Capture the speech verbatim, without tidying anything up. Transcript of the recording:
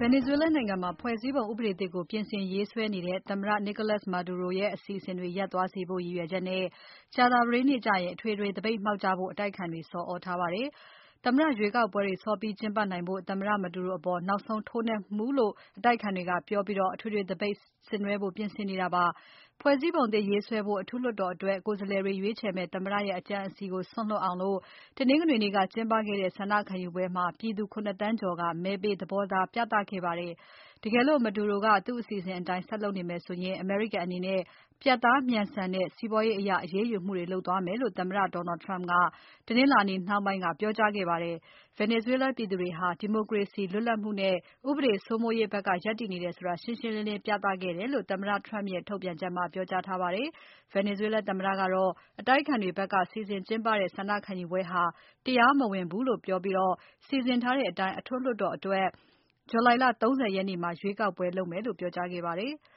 Venezuela နိုင်ငံမှာ ဖွဲ့စည်းပုံဥပဒေသစ်ကို ပြင်ဆင်ရေးဆွဲနေတဲ့ သမ္မတ Nicolas Maduro ရဲ့ အစီအစဉ်တွေ ရပ်သွားစေဖို့ ရည်ရွယ်ချက်နဲ့ ကြာသပတေးနေ့ကျရင် အထွေထွေသပိတ်မှောက်ကြဖို့ အတိုက်အခံတွေ ဆော်သြထားပါတယ်။ သမ္မတရွေးကောက်ပွဲတွေ စောပြီးကျင်းပနိုင်ဖို့ သမ္မတ Maduro အပေါ် နောက်ဆုံးထိုးနှက်မှုလို့ အတိုက်အခံတွေက ပြောပြီး အထွေထွေသပိတ်ဆင်နွှဲဖို့ ပြင်ဆင်နေတာပါ။ ဖွဲ့စည်းပုံသစ်ရေးဆွဲဖို့ အထူးလွှတ်တော်အတွက် ကိုယ်စားလှယ်တွေ ရွေးချယ်မယ့် သမ္မတရဲ့ အကြံအစည်ကို စွန့်လွှတ်အောင် တနင်္ဂနွေနေ့က ကျင်းပခဲ့တဲ့ ဆန္ဒခံယူပွဲမှာ ပြည်သူ ၇ သန်းကျော်က မဲပေးသဘောထားပြသခဲ့ပါတယ်။ တကယ်လို့ Maduro ကသူ့အစီအစဉ်အတိုင်း ဆက်လုပ်နေမယ်ဆိုရင် အမေရိကန်အနေနဲ့ ပြတ်သားမြန်ဆန်တဲ့ စီးပွားရေးအရ အရေးယူမှုတွေ လုပ်သွားမယ်လို့ သမ္မတ Donald Trump က တနင်္လာနေ့နှောင်းပိုင်းက ပြောကြားခဲ့ပါတယ်။ Venezuela ပြည်သူတွေဟာ ဒီမိုကရေစီ၊ လွတ်လပ်မှုနဲ့ ဥပဒေစိုးမိုးရေးဘက်က ရပ်တည်နေတယ်ဆိုတာ ရှင်းရှင်းလင်းလင်းပြသခဲ့တယ်လို့ သမ္မတ Trump ရဲ့ ထုတ်ပြန်ချက်မှာ ပြောကြားထားပါတယ်။ Venezuela သမ္မတကတော့ အတိုက်အခံတွေဘက်က စီစဉ်ကျင်းပတဲ့ ဆန္ဒခံယူပွဲဟာ တရားမဝင်ဘူးလို့ပြောပြီး စီစဉ်ထားတဲ့အတိုင်း အထက်လွှတ်တော်အတွက် July လ ၃၀ ရက်နေ့မှာ ရွေးကောက်ပွဲလုပ်မယ်လို့ ပြောကြားခဲ့ပါတယ်။